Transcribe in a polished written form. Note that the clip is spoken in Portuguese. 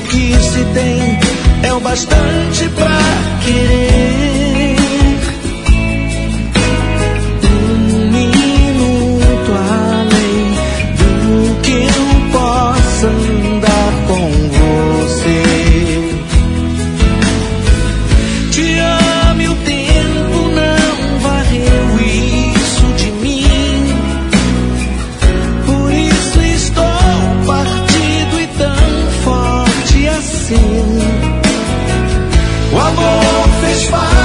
que se tem é o bastante pra querer. Um minuto além do que eu possa andar com você. Te amo e o tempo não varreu isso de mim. Por isso estou partido e tão forte assim. O amor fez parte